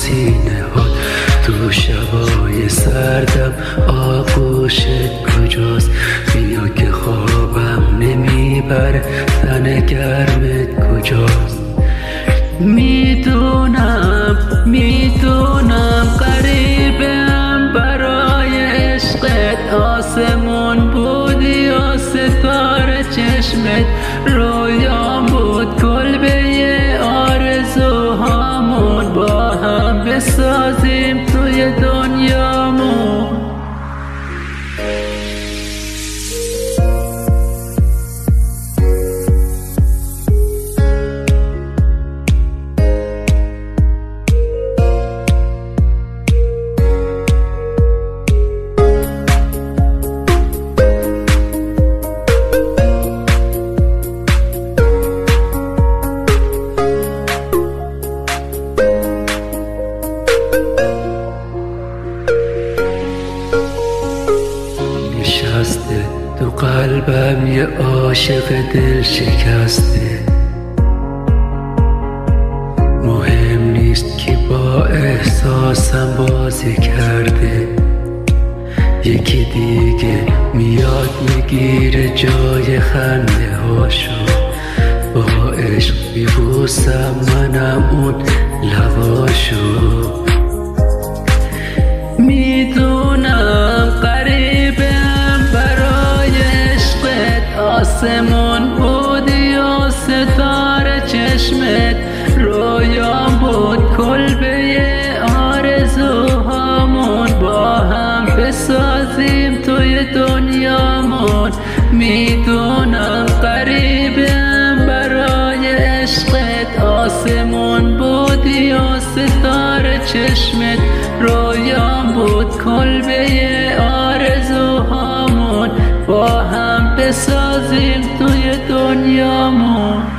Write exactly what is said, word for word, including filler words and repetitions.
سینه ها، تو شبای سردم آغوشت کجاست؟ بیا که خوابم نمیبره، تن گرمت کجاست؟ میدونم میدونم غریبم برای عشقت، آسمون بودی و ستاره چشمت، رویام بود کلبه آرزوهامون، با هم بسازیم توی دنیامون. نشسته تو قلبم یه عاشق دل شکسته، مهم نیست که با احساسم بازی کرده، یکی دیگه میاد میگیره جای خنده هاشو، با عشق میبوسم منم اون لباشو. میدونم غریبم برای عشقت، آسمون بودی و ستاره چشمت، رویام بود کلبه آرزوهامون، با هم بسازیم توی دنیامون. میدونم غریبم برای عشقت، آسمون بودی و ستاره چشمت، رویام بود کلبه آرزوهامون، با هم بسازیم توی دنیامون.